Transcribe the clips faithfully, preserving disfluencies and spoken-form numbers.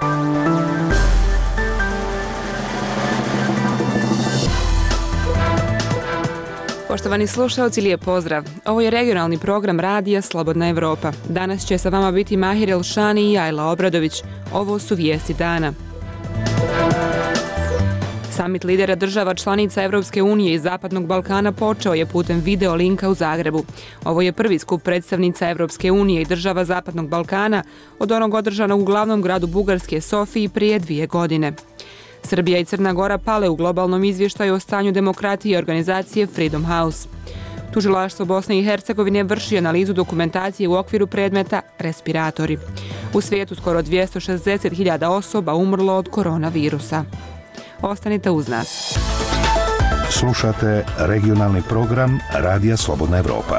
Poštovani slušalci, lijep pozdrav. Ovo je regionalni program radija Slobodna Evropa. Danas će sa vama biti Mahir Elšani i Ajla Obradović. Ovo su vijesti dana. Samit lidera država članica Evropske unije i Zapadnog Balkana počeo je putem video linka u Zagrebu. Ovo je prvi skup predstavnica Evropske unije i država Zapadnog Balkana od onog održanog u glavnom gradu Bugarske Sofiji prije dvije godine. Srbija i Crna Gora pale u globalnom izvještaju o stanju demokratije organizacije Freedom House. Tužilaštvo Bosne i Hercegovine vrši analizu dokumentacije u okviru predmeta respiratori. U svijetu skoro dvjesto šezdeset hiljada osoba umrlo od koronavirusa. Ostanite uz nas. Slušate regionalni program Radija Slobodna Evropa.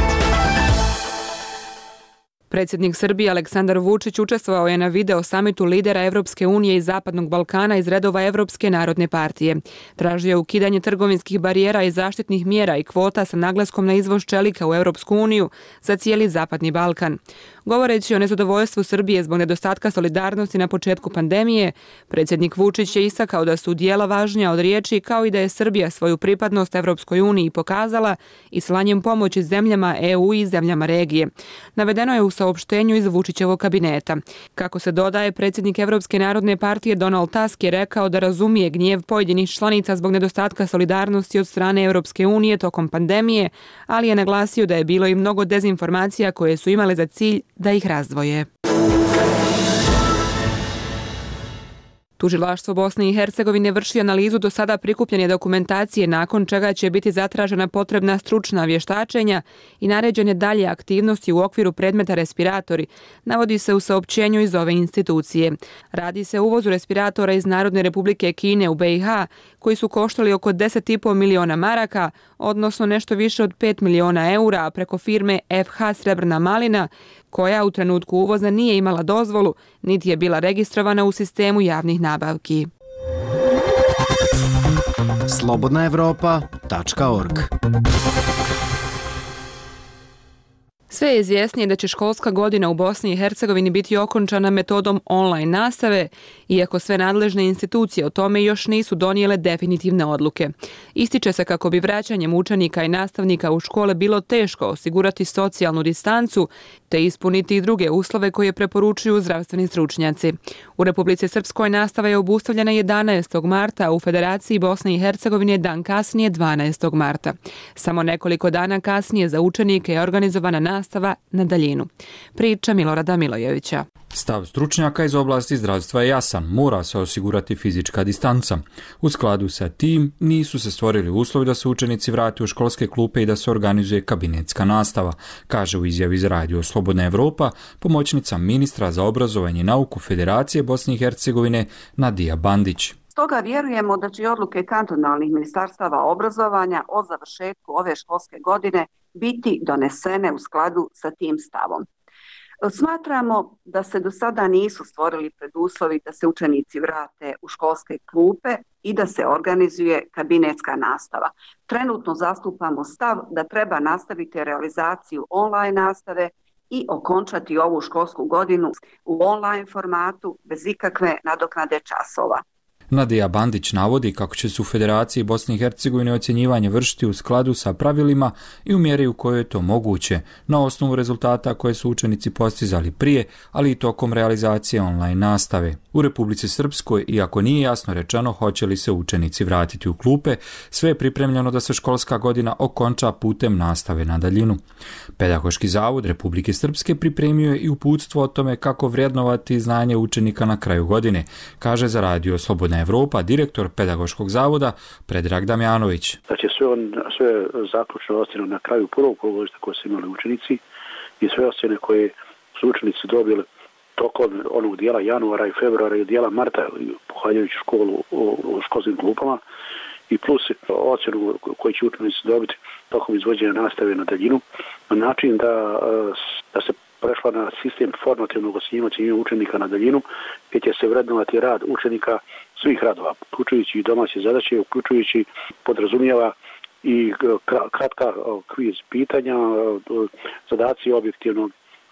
Predsjednik Srbije Aleksandar Vučić učestvovao je na video samitu lidera Evropske unije i Zapadnog Balkana iz redova Evropske narodne partije. Tražio je ukidanje trgovinskih barijera i zaštitnih mjera i kvota sa naglaskom na izvoz čelika u Evropsku uniju za cijeli Zapadni Balkan. Govoreći o nezadovoljstvu Srbije zbog nedostatka solidarnosti na početku pandemije, predsjednik Vučić je istakao da su djela važnija od riječi, kao i da je Srbija svoju pripadnost Evropskoj uniji pokazala i slanjem pomoći zemljama E U i zemljama regije. Navedeno je u saopštenju iz Vučićevog kabineta. Kako se dodaje, predsjednik Evropske narodne partije Donald Tusk je rekao da razumije gnjev pojedinih članica zbog nedostatka solidarnosti od strane Evropske unije tokom pandemije, ali je naglasio da je bilo i mnogo dezinformacija koje su imale za cilj da ih razdvoje. Tužilaštvo Bosne i Hercegovine vrši analizu do sada prikupljene dokumentacije, nakon čega će biti zatražena potrebna stručna vještačenja i naređene dalje aktivnosti u okviru predmeta respiratori, navodi se u saopćenju iz ove institucije. Radi se o uvozu respiratora iz Narodne Republike Kine u B i H, koji su koštali oko deset i po miliona maraka, odnosno nešto više od pet miliona eura, preko firme F H Srebrna malina, koja u trenutku uvoza nije imala dozvolu, niti je bila registrovana u sistemu javnih nabavki. slobodna evropa tačka org. Sve je izvjesnije da će školska godina u Bosni i Hercegovini biti okončana metodom online nastave, iako sve nadležne institucije o tome još nisu donijele definitivne odluke. Ističe se kako bi vraćanjem učenika i nastavnika u škole bilo teško osigurati socijalnu distancu te ispuniti i druge uslove koje preporučuju zdravstveni stručnjaci. U Republici Srpskoj nastava je obustavljena jedanaestog marta, a u Federaciji Bosne i Hercegovine dan kasnije dvanaestog marta. Samo nekoliko dana kasnije za učenike je organizovana nastava na daljinu. Priča Milorada Milojevića. Stav stručnjaka iz oblasti zdravstva je jasan, mora se osigurati fizička distanca. U skladu sa tim nisu se stvorili uslovi da se učenici vrate u školske klupe i da se organizuje kabinetska nastava, kaže u izjavi za Radio Slobodna Evropa pomoćnica ministra za obrazovanje i nauku Federacije Bosne i Hercegovine Nadija Bandić. Stoga vjerujemo da će odluke kantonalnih ministarstava obrazovanja o završetku ove školske godine biti donesene u skladu sa tim stavom. Smatramo da se do sada nisu stvorili preduslovi da se učenici vrate u školske klupe i da se organizuje kabinetska nastava. Trenutno zastupamo stav da treba nastaviti realizaciju online nastave i okončati ovu školsku godinu u online formatu bez ikakve nadoknade časova. Nadija Bandić navodi kako će se u Federaciji Bosne i Hercegovine ocjenjivanje vršiti u skladu sa pravilima i u mjeri u kojoj je to moguće, na osnovu rezultata koje su učenici postizali prije, ali i tokom realizacije online nastave. U Republici Srpskoj, iako nije jasno rečeno hoće li se učenici vratiti u klupe, sve je pripremljeno da se školska godina okonča putem nastave na daljinu. Pedagoški zavod Republike Srpske pripremio je i uputstvo o tome kako vrednovati znanje učenika na kraju godine, kaže za Radio Slobodna Evropa direktor Pedagoškog zavoda Predrag Damjanović. Da će sve, on, sve zaključne ocjene na kraju prvog polugodišta koje su imali učenici i sve ocjene koje su učenici dobili tokom onog dijela januara i februara i dijela marta pohađajući školu u školskim klupama i plus ocjenu koju će učenici dobiti tokom izvođenja nastave na daljinu na način da, da se prešla na sistem formativnog ocjenjivanja učenika na daljinu, gdje će se vrednovati rad učenika svih radova, uključujući i domaće zadaće, uključujući podrazumijeva i kratka kviz pitanja, zadaci objektivnog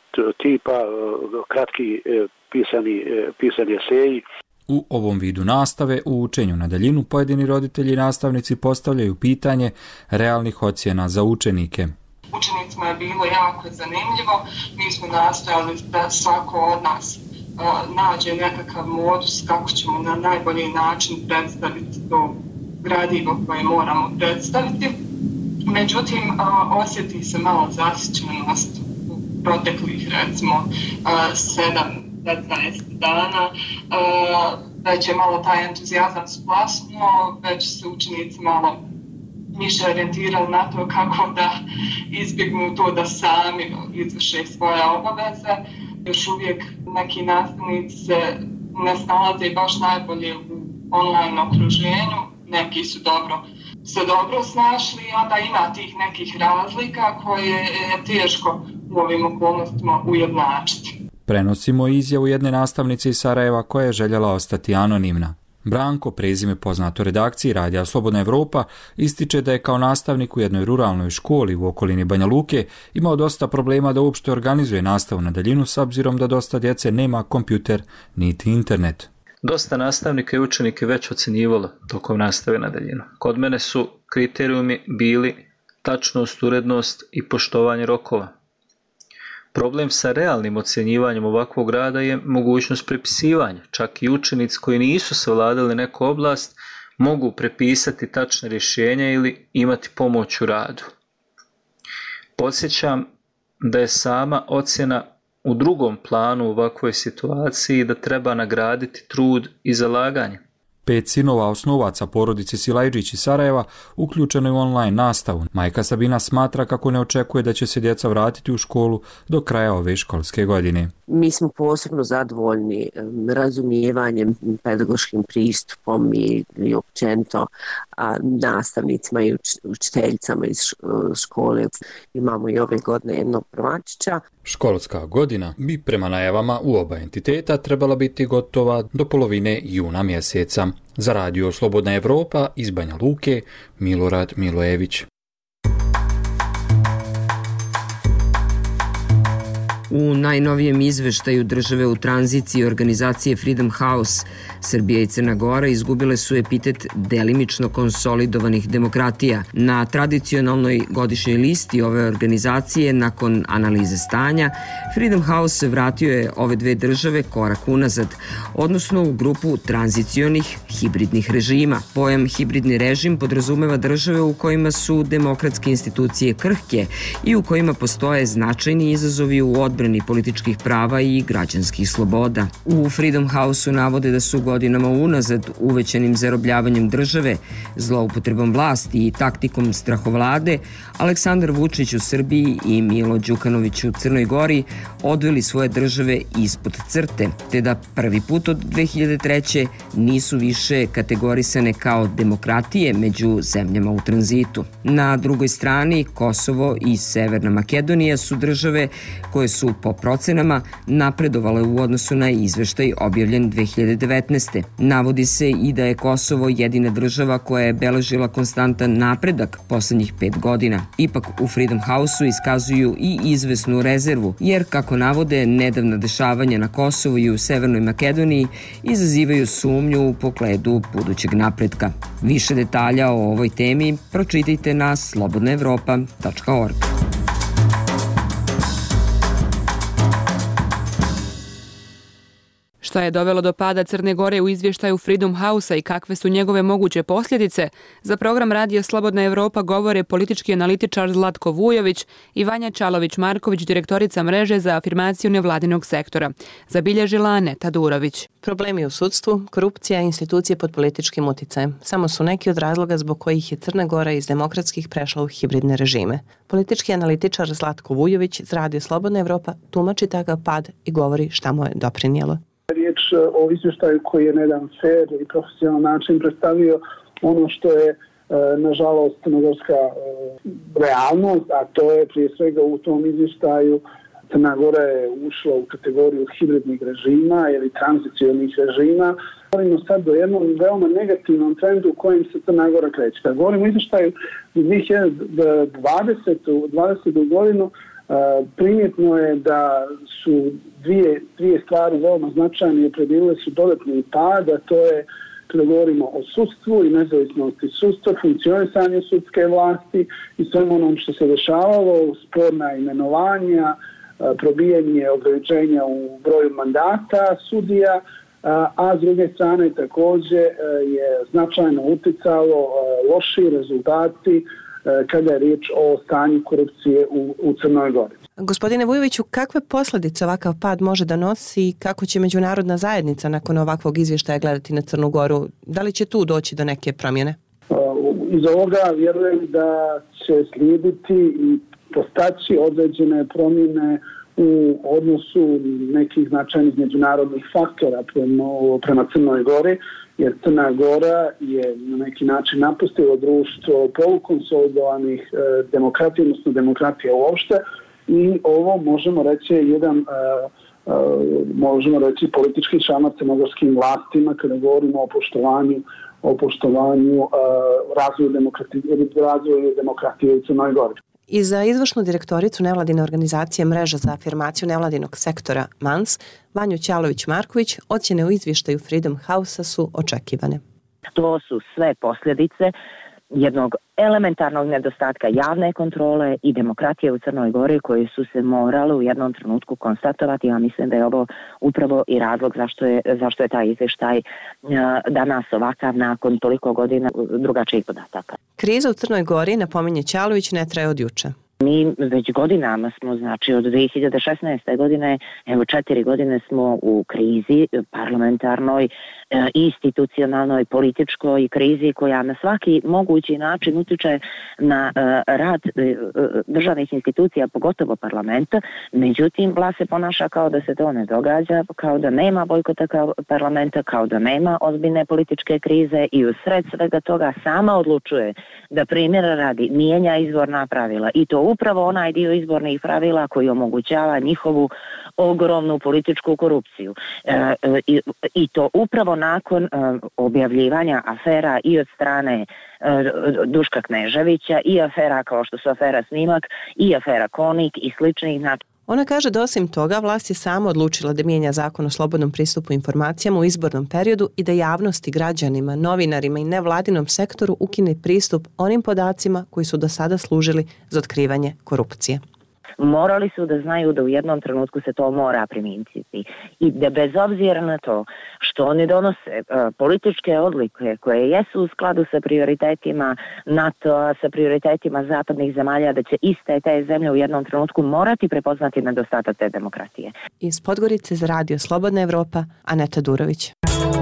tipa kratki pisani, pisani eseji. U ovom vidu nastave u učenju na daljinu pojedini roditelji i nastavnici postavljaju pitanje realnih ocjena za učenike. Učenicima je bilo jako zanimljivo, mi smo nastojali da svako od nas uh, nađe nekakav modus kako ćemo na najbolji način predstaviti to gradivo koje moramo predstaviti. Međutim, uh, osjeti se malo zasićenost u proteklih recimo uh, sedam petnaest dana, uh, već je malo taj entuzijazam splasnuo, već se učenici malo više orijentirali na to kako da izbjegnu to da sami izvrše svoje obaveze. Još uvijek neki nastavnici se ne snalaze baš najbolje u online okruženju, neki su dobro, se dobro snašli, onda ima tih nekih razlika koje je teško u ovim okolnostima ujednačiti. Prenosimo izjavu jedne nastavnice iz Sarajeva koja je željela ostati anonimna. Branko, prezime poznato redakciji Radija Slobodna Evropa, ističe da je kao nastavnik u jednoj ruralnoj školi u okolini Banja Luke imao dosta problema da uopšte organizuje nastavu na daljinu s obzirom da dosta djece nema kompjuter niti internet. Dosta nastavnika i učenike već ocjenjivalo tokom nastave na daljinu. Kod mene su kriterijumi bili tačnost, urednost i poštovanje rokova. Problem sa realnim ocjenjivanjem ovakvog rada je mogućnost prepisivanja. Čak i učenici koji nisu savladali neku oblast mogu prepisati tačne rješenja ili imati pomoć u radu. Podsjećam da je sama ocjena u drugom planu u ovakvoj situaciji da treba nagraditi trud i zalaganje. Pet sinova osnovaca porodice Silajđić iz Sarajeva uključeno je u online nastavu. Majka Sabina smatra kako ne očekuje da će se djeca vratiti u školu do kraja ove školske godine. Mi smo posebno zadovoljni razumijevanjem, pedagoškim pristupom i, i općenito a, nastavnicima i uč, učiteljicama iz škole. Imamo i ove godine jednog prvačića. Školska godina bi prema najavama u oba entiteta trebala biti gotova do polovine juna mjeseca. Za Radio Slobodna Evropa iz Banja Luke, Milorad Milojević. U najnovijem izveštaju države u tranziciji organizacije Freedom House, Srbija i Crna Gora izgubile su epitet delimično konsolidovanih demokratija. Na tradicionalnoj godišnjoj listi ove organizacije, nakon analize stanja, Freedom House vratio je ove dve države korak unazad, odnosno u grupu tranzicionih hibridnih režima. Pojam hibridni režim podrazumeva države u kojima su demokratske institucije krhke i u kojima postoje značajni izazovi u odbrani političkih prava i građanskih sloboda. U Freedom House-u navode da su godinama unazad uvećanim zarobljavanjem države, zloupotrebom vlasti i taktikom strahovlade Aleksandar Vučić u Srbiji i Milo Đukanović u Crnoj Gori odveli svoje države ispod crte, te da prvi put od dve hiljade treće nisu više kategorisane kao demokratije među zemljama u tranzitu. Na drugoj strani Kosovo i Severna Makedonija su države koje su po procenama napredovale u odnosu na izveštaj objavljen dve hiljade devetnaeste. Navodi se i da je Kosovo jedina država koja je beležila konstantan napredak poslednjih pet godina. Ipak u Freedom House-u iskazuju i izvesnu rezervu, jer kako navode, nedavna dešavanja na Kosovu i u Severnoj Makedoniji izazivaju sumnju u pogledu budućeg napretka. Više detalja o ovoj temi pročitajte na slobodna evropa tačka org. Šta je dovelo do pada Crne Gore u izvještaju Freedom House-a i kakve su njegove moguće posljedice, za program Radio Slobodna Evropa govore politički analitičar Zlatko Vujović i Vanja Čalović-Marković, direktorica mreže za afirmaciju nevladinog sektora. Zabilježila Aneta Durović. Problemi u sudstvu, korupcija i institucije pod političkim uticajem samo su neki od razloga zbog kojih je Crna Gora iz demokratskih prešla u hibridne režime. Politički analitičar Zlatko Vujović iz Radio Slobodna Evropa tumači takav pad i govori šta mu je doprinijelo. Riječ o izvještaju koji je na jedan fair i profesionalan način predstavio ono što je nažalost crnogorska realnost, a to je prije svega u tom izvještaju Crna Gora je ušla u kategoriju hibridnih režima ili tranzicionih režima. Govorimo sad o jednom veoma negativnom trendu u kojem se Crna Gora kreće. Kad govorimo o izvještaju za dvije hiljade dvadesete. godinu, Primjetno je da su dvije, dvije stvari veoma značajne i opredjelile su dodatni pad, a to je kada govorimo o sudstvu i nezavisnosti sudstva, funkcionisanju sudske vlasti i svemu onom što se dešavalo, sporna imenovanja, probijanje ograničenja u broju mandata sudija, a s druge strane također je značajno uticalo loši rezultati kada je riječ o stanju korupcije u, u Crnoj Gori. Gospodine Vujoviću, kakve posljedice ovakav pad može da nosi i kako će međunarodna zajednica nakon ovakvog izvještaja gledati na Crnu Goru? Da li će tu doći do neke promjene? Iz ovoga vjerujem da će slijediti i postaći određene promjene u odnosu nekih značajnih međunarodnih faktora prema, prema Crnoj Gori, jer Crna Gora je na neki način napustilo društvo polukonsolidovanih e, demokratija, odnosno demokratija uopšte, i ovo možemo reći jedan e, e, možemo reći politički šamar crnogorskim vlastima kada govorimo o poštovanju o poštovanju e, razvoju, demokrati, razvoju demokratije u Crnoj Gori. I za izvršnu direktoricu nevladine organizacije Mreža za afirmaciju nevladinog sektora M A N S, Vanju Ćalović-Marković, ocjene u izvještaju Freedom House-a su očekivane. To su sve posljedice jednog elementarnog nedostatka javne kontrole i demokratije u Crnoj Gori koji su se morali u jednom trenutku konstatovati. Ja mislim da je ovo upravo i razlog zašto je, zašto je taj izvještaj danas ovakav nakon toliko godina drugačijih podataka. Kriza u Crnoj Gori, napominje Ćalović, ne traje od juče. Mi već godinama smo, znači od dvije hiljade šesnaeste. godine, evo četiri godine smo u krizi parlamentarnoj, institucionalnoj, političkoj krizi koja na svaki mogući način utiče na rad državnih institucija, pogotovo parlamenta. Međutim, vlast se ponaša kao da se to ne događa, kao da nema bojkota parlamenta, kao da nema ozbiljne političke krize i u sred svega toga sama odlučuje da primjera radi mijenja izborna pravila i to upravo onaj dio izbornih pravila koji omogućava njihovu ogromnu političku korupciju. E, i, I to upravo nakon e, objavljivanja afera i od strane e, Duška Kneževića i afera kao što su afera Snimak i afera Konik i sličnih. Ona kaže da osim toga vlast je sama odlučila da mijenja zakon o slobodnom pristupu informacijama u izbornom periodu i da javnosti, građanima, novinarima i nevladinom sektoru ukine pristup onim podacima koji su do sada služili za otkrivanje korupcije. Morali su da znaju da u jednom trenutku se to mora primijeniti i da bez obzira na to što oni donose uh, političke odluke koje jesu u skladu sa prioritetima NATO, sa prioritetima zapadnih zemalja, da će iste te zemlje u jednom trenutku morati prepoznati nedostatak te demokratije. Iz Podgorice za Radio Slobodna Evropa, Aneta Durović.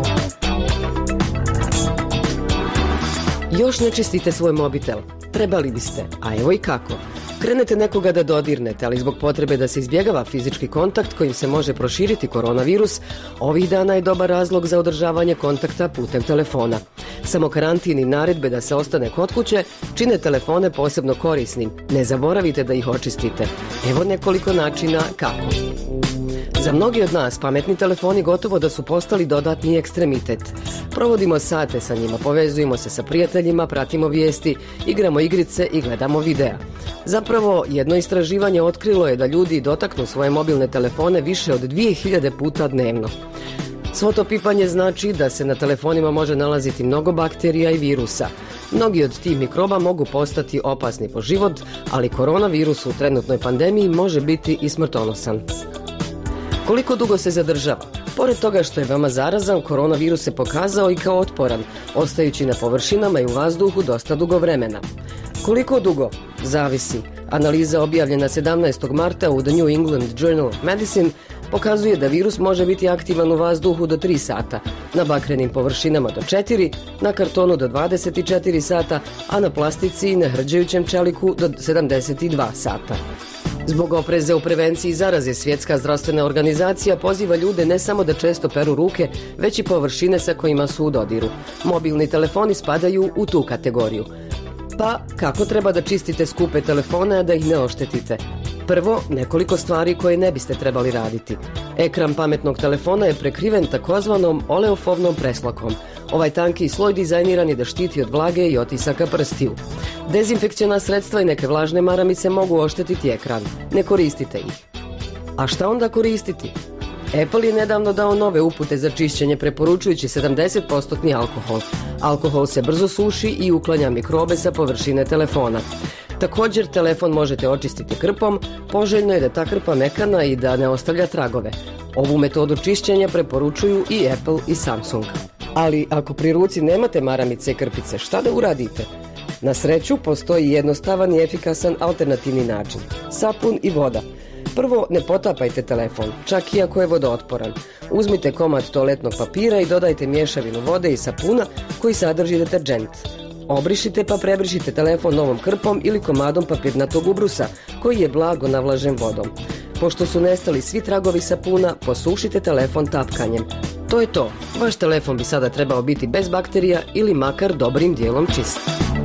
Još ne čistite svoj mobitel? Trebali biste, a evo i kako. Krenete nekoga da dodirnete, ali zbog potrebe da se izbjegava fizički kontakt kojim se može proširiti koronavirus, ovih dana je dobar razlog za održavanje kontakta putem telefona. Samo karantin i naredbe da se ostane kod kuće čine telefone posebno korisnim. Ne zaboravite da ih očistite. Evo nekoliko načina kako. Za mnogi od nas pametni telefoni gotovo da su postali dodatni ekstremitet. Provodimo sate sa njima, povezujemo se sa prijateljima, pratimo vijesti, igramo igrice i gledamo videa. Zapravo, jedno istraživanje otkrilo je da ljudi dotaknu svoje mobilne telefone više od dvije hiljade puta dnevno. Svo to pipanje znači da se na telefonima može nalaziti mnogo bakterija i virusa. Mnogi od tih mikroba mogu postati opasni po život, ali koronavirus u trenutnoj pandemiji može biti i smrtonosan. Koliko dugo se zadržava? Pored toga što je veoma zarazan, koronavirus se pokazao i kao otporan, ostajući na površinama i u vazduhu dosta dugo vremena. Koliko dugo? Zavisi. Analiza objavljena sedamnaestog marta u The New England Journal of Medicine pokazuje da virus može biti aktivan u vazduhu do tri sata, na bakrenim površinama do četiri, na kartonu do dvadeset četiri sata, a na plastici i na hrđajućem čeliku do sedamdeset dva sata. Zbog opreze u prevenciji zaraze, Svjetska zdravstvena organizacija poziva ljude ne samo da često peru ruke, već i površine sa kojima su u dodiru. Mobilni telefoni spadaju u tu kategoriju. Pa, kako treba da čistite skupe telefone, a da ih ne oštetite? Prvo, nekoliko stvari koje ne biste trebali raditi. Ekran pametnog telefona je prekriven takozvanom oleofovnom preslakom. Ovaj tanki sloj dizajniran je da štiti od vlage i otisaka prstiju. Dezinfekciona sredstva i neke vlažne maramice mogu oštetiti ekran. Ne koristite ih. A šta onda koristiti? Apple je nedavno dao nove upute za čišćenje preporučujući sedamdeset posto alkohol. Alkohol se brzo suši i uklanja mikrobe sa površine telefona. Također, telefon možete očistiti krpom, poželjno je da ta krpa mekana i da ne ostavlja tragove. Ovu metodu čišćenja preporučuju i Apple i Samsung. Ali ako pri ruci nemate maramice i krpice, šta da uradite? Na sreću, postoji jednostavan i efikasan alternativni način. Sapun i voda. Prvo, ne potapajte telefon, čak i ako je vodootporan. Uzmite komad toaletnog papira i dodajte mješavinu vode i sapuna koji sadrži deterđent. Obrišite pa prebrišite telefon novom krpom ili komadom papirnatog ubrusa koji je blago navlažen vodom. Pošto su nestali svi tragovi sapuna, posušite telefon tapkanjem. To je to. Vaš telefon bi sada trebao biti bez bakterija ili makar dobrim dijelom čist.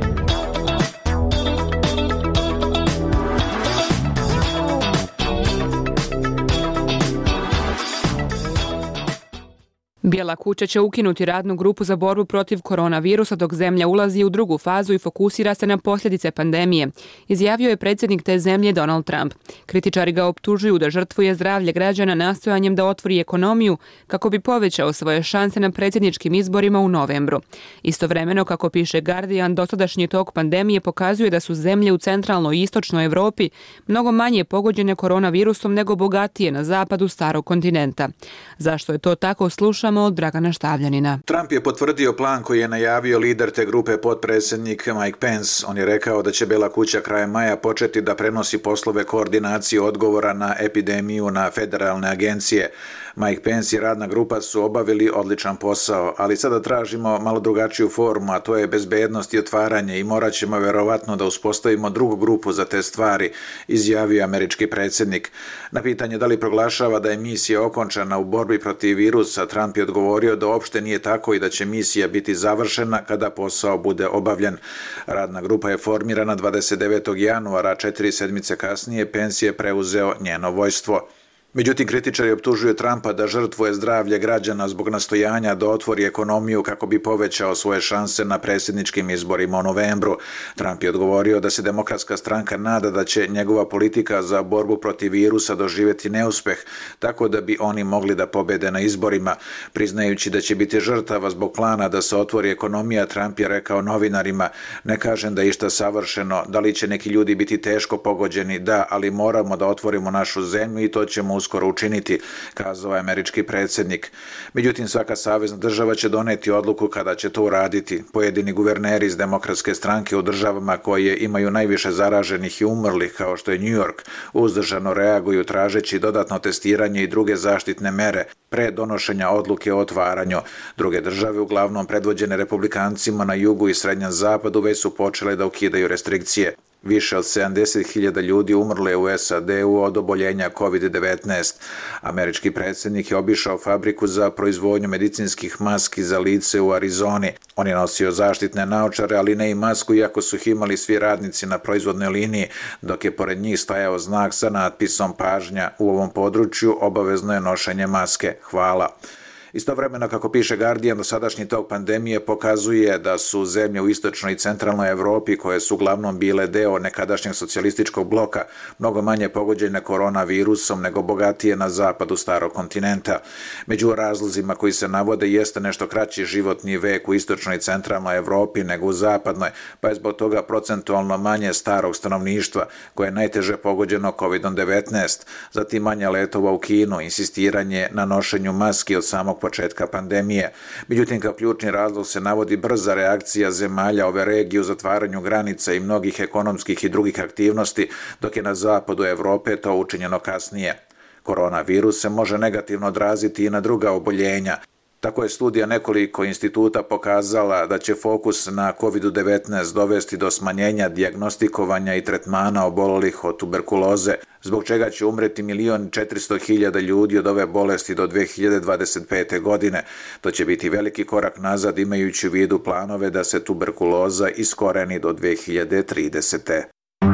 Bijela kuća će ukinuti radnu grupu za borbu protiv koronavirusa dok zemlja ulazi u drugu fazu i fokusira se na posljedice pandemije, izjavio je predsjednik te zemlje Donald Trump. Kritičari ga optužuju da žrtvuje zdravlje građana nastojanjem da otvori ekonomiju kako bi povećao svoje šanse na predsjedničkim izborima u novembru. Istovremeno, kako piše Guardian, dosadašnji tok pandemije pokazuje da su zemlje u centralnoj i istočnoj Europi mnogo manje pogođene koronavirusom nego bogatije na zapadu starog kontinenta. Zašto je to tako, slušamo od Dragana Štavljanina. Trump je potvrdio plan koji je najavio lider te grupe, potpredsjednik Mike Pence. On je rekao da će Bijela kuća krajem maja početi da prenosi poslove koordinacije odgovora na epidemiju na federalne agencije. Mike Pence i radna grupa su obavili odličan posao, ali sada tražimo malo drugačiju formu, a to je bezbednost i otvaranje i morat ćemo vjerovatno da uspostavimo drugu grupu za te stvari, izjavio američki predsjednik. Na pitanje da li proglašava da je misija okončana u borbi protiv virusa, Trump je odgovorio da uopšte nije tako i da će misija biti završena kada posao bude obavljen. Radna grupa je formirana dvadeset devetog januara, četiri sedmice kasnije Pence je preuzeo njeno vojstvo. Međutim, kritičari optužuju Trumpa da žrtvuje zdravlje građana zbog nastojanja da otvori ekonomiju kako bi povećao svoje šanse na predsjedničkim izborima u novembru. Trump je odgovorio da se Demokratska stranka nada da će njegova politika za borbu protiv virusa doživjeti neuspeh, tako da bi oni mogli da pobede na izborima. Priznajući da će biti žrtava zbog plana da se otvori ekonomija, Trump je rekao novinarima: "Ne kažem da je išta savršeno, da li će neki ljudi biti teško pogođeni, da, ali moramo da otvorimo našu zemlju i to ćemo uskoro učiniti", kazao je američki predsjednik. Međutim, svaka savezna država će doneti odluku kada će to uraditi. Pojedini guverneri iz Demokratske stranke u državama koje imaju najviše zaraženih i umrlih, kao što je New York, uzdržano reaguju tražeći dodatno testiranje i druge zaštitne mere pre donošenja odluke o otvaranju. Druge države, uglavnom predvođene republikancima na jugu i srednjem zapadu, već su počele da ukidaju restrikcije. Više od sedamdeset hiljada ljudi umrlo je u S A D-u od oboljenja kovid devetnaest. Američki predsjednik je obišao fabriku za proizvodnju medicinskih maski za lice u Arizoni. On je nosio zaštitne naočare, ali ne i masku, iako su ih imali svi radnici na proizvodnoj liniji, dok je pored njih stajao znak sa natpisom "Pažnja, u ovom području obavezno je nošenje maske. Hvala". Istovremeno, kako piše Guardian, dosadašnji tok pandemije pokazuje da su zemlje u istočnoj i centralnoj Evropi, koje su uglavnom bile deo nekadašnjeg socijalističkog bloka, mnogo manje pogođene koronavirusom nego bogatije na zapadu starog kontinenta. Među razlozima koji se navode jeste nešto kraći životni vek u istočnoj i centralnoj Evropi nego u zapadnoj, pa je zbog toga procentualno manje starog stanovništva koje je najteže pogođeno kovid devetnaest, zatim manje letova u Kinu, insistiranje na nošenju maski od samog početka pandemije. Međutim, kao ključni razlog se navodi brza reakcija zemalja ove regije u zatvaranju granica i mnogih ekonomskih i drugih aktivnosti, dok je na zapadu Evrope to učinjeno kasnije. Koronavirus se može negativno odraziti i na druga oboljenja. Tako je studija nekoliko instituta pokazala da će fokus na kovid devetnaest dovesti do smanjenja dijagnostikovanja i tretmana obolelih od tuberkuloze, zbog čega će umreti milion četiristo hiljada ljudi od ove bolesti do dve hiljade dvadeset pete. godine. To će biti veliki korak nazad, imajući u vidu planove da se tuberkuloza iskoreni do dve hiljade tridesete.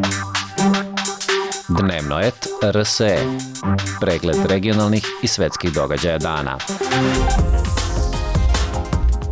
Dnevno et R S E. Pregled regionalnih i svetskih događaja dana.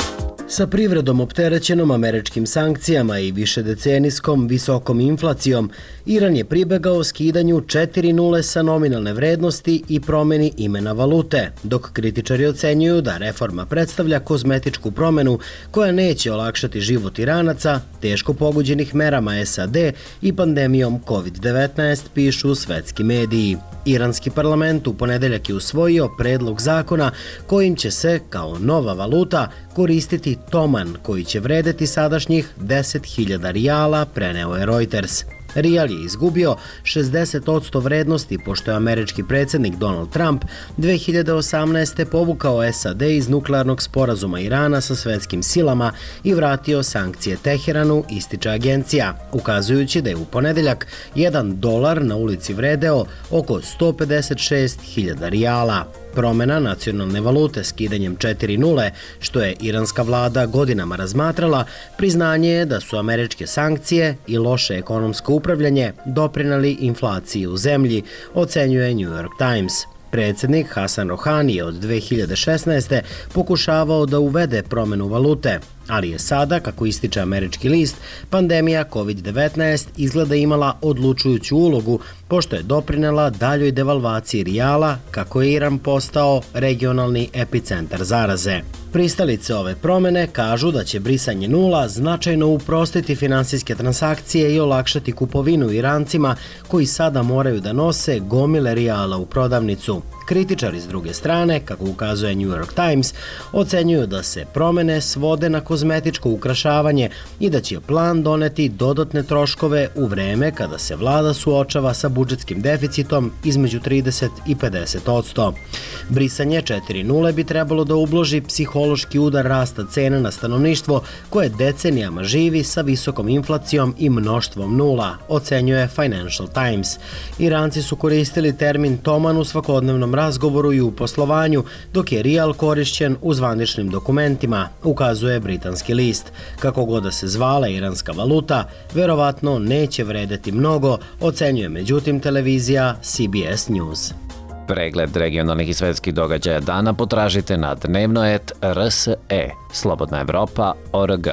Sa privredom opterećenom američkim sankcijama i višedecenijskom visokom inflacijom, Iran je pribegao skidanju četiri nule sa nominalne vrednosti i promeni imena valute, dok kritičari ocenjuju da reforma predstavlja kozmetičku promenu koja neće olakšati život Iranaca, teško pogođenih merama S A D i pandemijom kovid devetnaest, pišu svetski mediji. Iranski parlament u ponedeljak je usvojio predlog zakona kojim će se, kao nova valuta, koristiti toman koji će vredeti sadašnjih deset hiljada rijala, preneo je Reuters. Rijal je izgubio šezdeset posto vrednosti pošto je američki predsjednik Donald Trump dve hiljade osamnaeste. povukao S A D iz nuklearnog sporazuma Irana sa svetskim silama i vratio sankcije Teheranu, ističe agencija, ukazujući da je u ponedeljak jedan dolar na ulici vredeo oko sto pedeset šest hiljada rijala. Promjena nacionalne valute skidanjem četiri nule, što je iranska vlada godinama razmatrala, priznanje je da su američke sankcije i loše ekonomsko upravljanje doprinijeli inflaciji u zemlji, ocenjuje New York Times. Predsjednik Hasan Rohani je od dve hiljade šesnaeste. pokušavao da uvede promjenu valute, ali je sada, kako ističe američki list, pandemija kovid devetnaest izgleda imala odlučujuću ulogu, pošto je doprinela daljoj devalvaciji rijala, kako je Iran postao regionalni epicentar zaraze. Pristalice ove promjene kažu da će brisanje nula značajno uprostiti finansijske transakcije i olakšati kupovinu Irancima koji sada moraju da nose gomile rijala u prodavnicu. Kritičari s druge strane, kako ukazuje New York Times, ocenjuju da se promjene svode na kozmetičko ukrašavanje i da će plan doneti dodatne troškove u vreme kada se vlada suočava sa budžetskim deficitom između trideset i pedeset posto. Brisanje četiri nule bi trebalo da ubloži psihološki udar rasta cena na stanovništvo koje decenijama živi sa visokom inflacijom i mnoštvom nula, ocenjuje Financial Times. Iranci su koristili termin toman u svakodnevnom razgovoru i u poslovanju, dok je rijal korišćen u zvaničnim dokumentima, ukazuje britanski list. Kako god da se zvala iranska valuta, verovatno neće vredeti mnogo, ocenjuje međutim televizija C B S News. Pregled regionalnih i svetskih događaja dana potražite na dnevnoet R S E, slobodna evropa tačka org.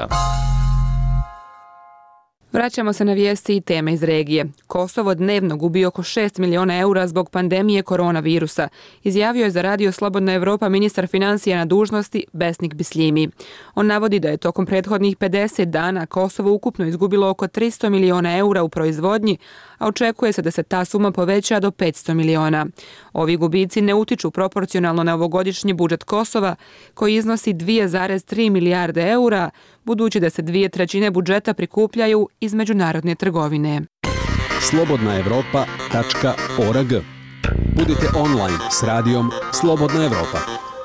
Vraćamo se na vijesti i teme iz regije. Kosovo dnevno gubi oko šest miliona eura zbog pandemije koronavirusa, izjavio je za Radio Slobodna Evropa ministar financija na dužnosti Besnik Bisljimi. On navodi da je tokom prethodnih pedeset dana Kosovo ukupno izgubilo oko tristo miliona eura u proizvodnji, a očekuje se da se ta suma poveća do petsto miliona. Ovi gubici ne utiču proporcionalno na ovogodišnji budžet Kosova, koji iznosi dvije zarez tri milijarde eura, budući da se dvije trećine budžeta prikupljaju iz međunarodne trgovine. slobodna evropa tačka org. Budite online s radijom Slobodna Evropa.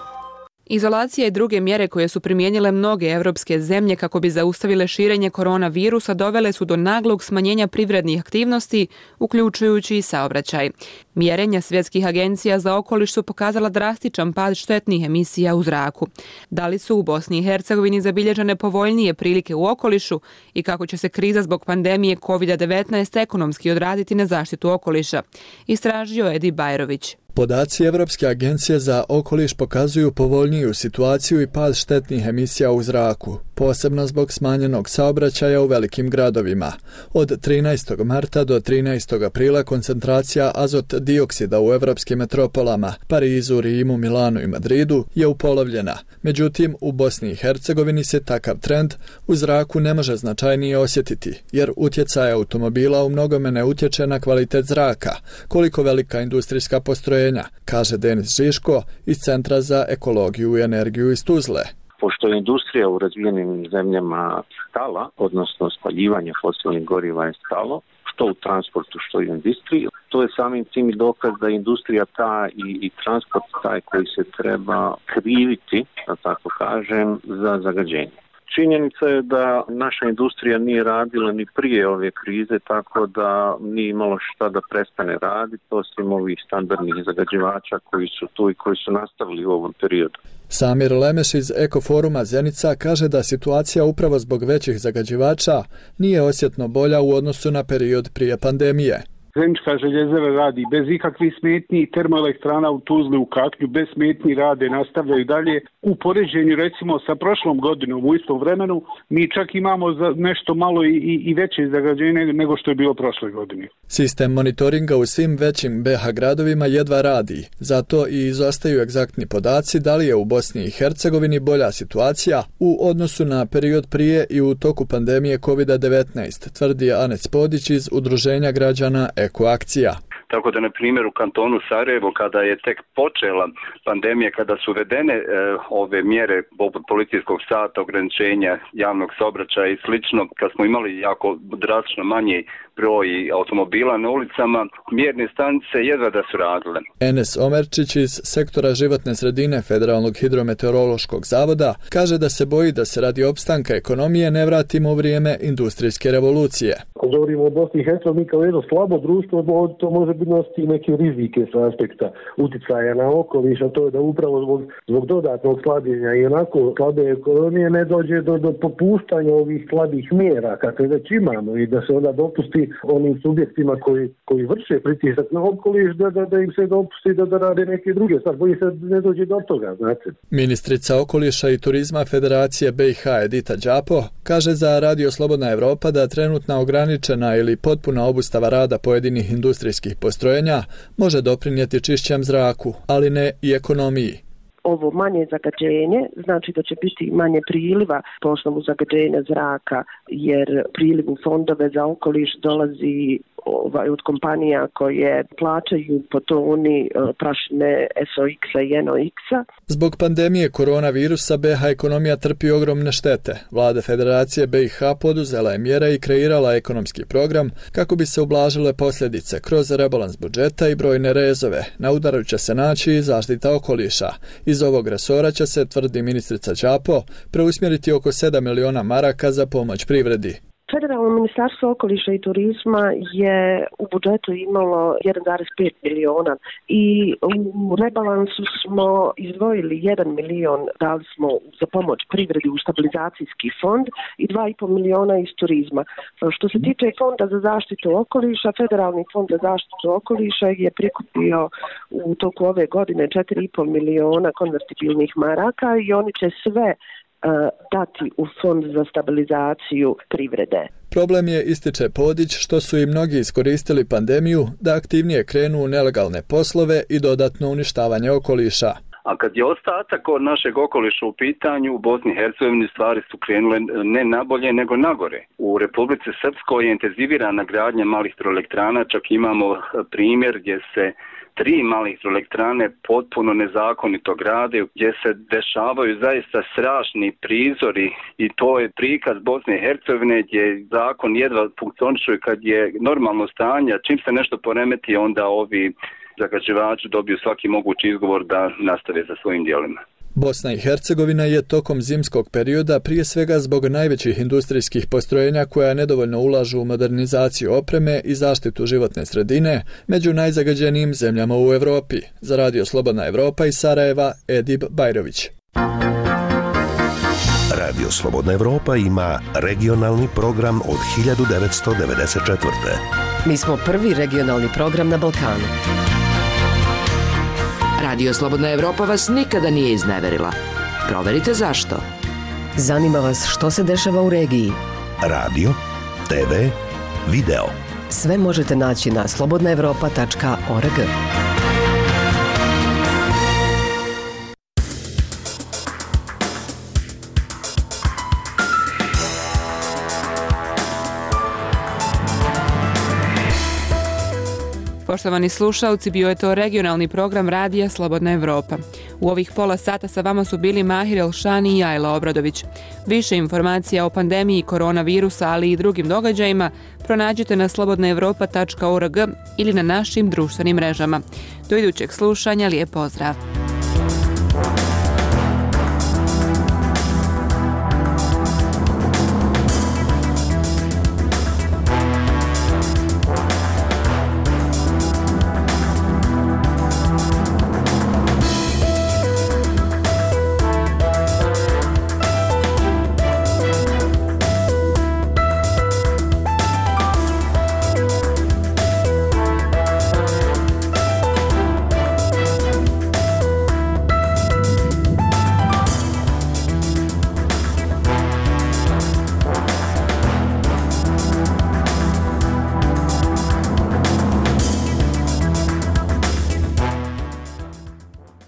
Izolacija i druge mjere koje su primijenile mnoge evropske zemlje kako bi zaustavile širenje koronavirusa dovele su do naglog smanjenja privrednih aktivnosti, uključujući i saobraćaj. Mjerenja svjetskih agencija za okoliš su pokazala drastičan pad štetnih emisija u zraku. Da li su u Bosni i Hercegovini zabilježene povoljnije prilike u okolišu i kako će se kriza zbog pandemije kovid devetnaest ekonomski odraziti na zaštitu okoliša? Istražio Edi Bajrović. Podaci Evropske agencije za okoliš pokazuju povoljniju situaciju i pad štetnih emisija u zraku, posebno zbog smanjenog saobraćaja u velikim gradovima. Od trinaestog marta do trinaestog aprila koncentracija azot dioksida u evropskim metropolama, Parizu, Rimu, Milanu i Madridu, je upolovljena. Međutim, u Bosni i Hercegovini se takav trend u zraku ne može značajnije osjetiti, jer utjecaj automobila u mnogome ne utječe na kvalitet zraka, koliko velika industrijska postrojenja, kaže Denis Žiško iz Centra za ekologiju i energiju iz Tuzle. Pošto je industrija u razvijenim zemljama stala, odnosno spaljivanje fosilnih goriva je stalo, što u transportu, što i u industriji, to je samim tim i dokaz da je industrija ta i, i transport taj koji se treba kriviti, da tako kažem, za zagađenje. Činjenica je da naša industrija nije radila ni prije ove krize, tako da nije imalo šta da prestane raditi, osim ovih standardnih zagađivača koji su tu i koji su nastavili u ovom periodu. Samir Lemeš iz Ekoforuma Zenica kaže da situacija upravo zbog većih zagađivača nije osjetno bolja u odnosu na period prije pandemije. Zenička željezara radi bez ikakvih smetnji, termoelektrana u Tuzli u Katlju bez smetnji rade, nastavljaju dalje. U poređenju recimo sa prošlom godinom u istom vremenu mi čak imamo za nešto malo i, i, i veće zagađenje nego što je bilo prošle godine. Sistem monitoringa u svim većim B iH gradovima jedva radi, zato i izostaju egzaktni podaci da li je u Bosni i Hercegovini bolja situacija u odnosu na period prije i u toku pandemije kovid devetnaest, tvrdi Anec Podić iz Udruženja građana Ekoakcija. Tako da, na primjer, u kantonu Sarajevo, kada je tek počela pandemija, kada su uvedene e, ove mjere poput policijskog sata, ograničenja javnog saobraćaja i slično, kad smo imali jako drastično manji broj automobila na ulicama, mjerne stanice jedva da su radile. Enes Omerčić iz sektora životne sredine Federalnog hidrometeorološkog zavoda kaže da se boji da se radi opstanka ekonomije ne vratimo u vrijeme industrijske revolucije. Kad govorimo o Bosni i Hercegovini kao jedno slabo društvo, to može biti nositi neke rizike sa aspekta uticaja na okoliš, a to je da upravo zbog, zbog dodatnog slabljenja i onako slabe ekonomije ne dođe do, do popuštanja ovih slabih mjera kakve već imamo i da se onda dopusti onim subjektima koji, koji vrše pritisak na okoliš da, da, da im se dopusti da, da rade neke druge stvari, bojim se ne dođe do toga, znate. Ministrica okoliša i turizma Federacije B iH Edita Đapo kaže za Radio Slobodna Evropa da trenutna ograničena ili potpuna obustava rada pojedinih industrijskih postrojenja može doprinijeti čišćem zraku, ali ne i ekonomiji. Ovo manje zagađenje znači da će biti manje priliva po osnovu zagađenja zraka, jer priliv u fondove za okoliš dolazi ovaj, od kompanija koje plaćaju po toni prašine S O X-a i N O X-a. Zbog pandemije koronavirusa B iH ekonomija trpi ogromne štete. Vlada Federacije B iH poduzela je mjere i kreirala ekonomski program kako bi se ublažile posljedice kroz rebalans budžeta i brojne rezove. Na udaru će se naći i zaštita okoliša. Iz ovog resora će se, tvrdi ministrica Đapo, preusmjeriti oko sedam miliona maraka za pomoć privredi. Federalno ministarstvo okoliša i turizma je u budžetu imalo jedan zarez pet miliona i u rebalansu smo izdvojili jedan milion, dali smo za pomoć privredi u stabilizacijski fond i dva i pol miliona iz turizma. Što se tiče fonda za zaštitu okoliša, Federalni fond za zaštitu okoliša je prikupio u toku ove godine četiri i pol miliona konvertibilnih maraka i oni će sve dati u fond za stabilizaciju privrede. Problem je, ističe Podić, što su i mnogi iskoristili pandemiju da aktivnije krenu u nelegalne poslove i dodatno uništavanje okoliša. A kad je ostatak od našeg okoliša u pitanju, u Bosni i Hercegovini stvari su krenule ne nabolje nego nagore. U Republici Srpskoj je intenzivirana gradnja malih hidroelektrana, čak imamo primjer gdje se tri malih hidroelektrane potpuno nezakonito grade, gdje se dešavaju zaista strašni prizori i to je prikaz Bosne i Hercegovine gdje zakon jedva funkcioniše kad je normalno stanje, čim se nešto poremeti onda ovi zagađivači dobiju svaki mogući izgovor da nastave sa svojim djelima. Bosna i Hercegovina je tokom zimskog perioda prije svega zbog najvećih industrijskih postrojenja koja nedovoljno ulažu u modernizaciju opreme i zaštitu životne sredine među najzagađenijim zemljama u Europi. Za Radio Slobodna Evropa iz Sarajeva, Edib Bajrović. Radio Slobodna Evropa ima regionalni program od hiljadu devetsto devedeset četvrte. Mi smo prvi regionalni program na Balkanu. Radio Slobodna Evropa vas nikada nije izneverila. Proverite zašto. Zanima vas što se dešava u regiji. Radio, T V, video. Sve možete naći na slobodna evropa tačka org. Poštovani slušalci, bio je to regionalni program Radija Slobodna Evropa. U ovih pola sata sa vama su bili Mahir Elšani i Ajla Obradović. Više informacija o pandemiji koronavirusa, ali i drugim događajima pronađite na slobodna evropa tačka org ili na našim društvenim mrežama. Do idućeg slušanja, lijep pozdrav!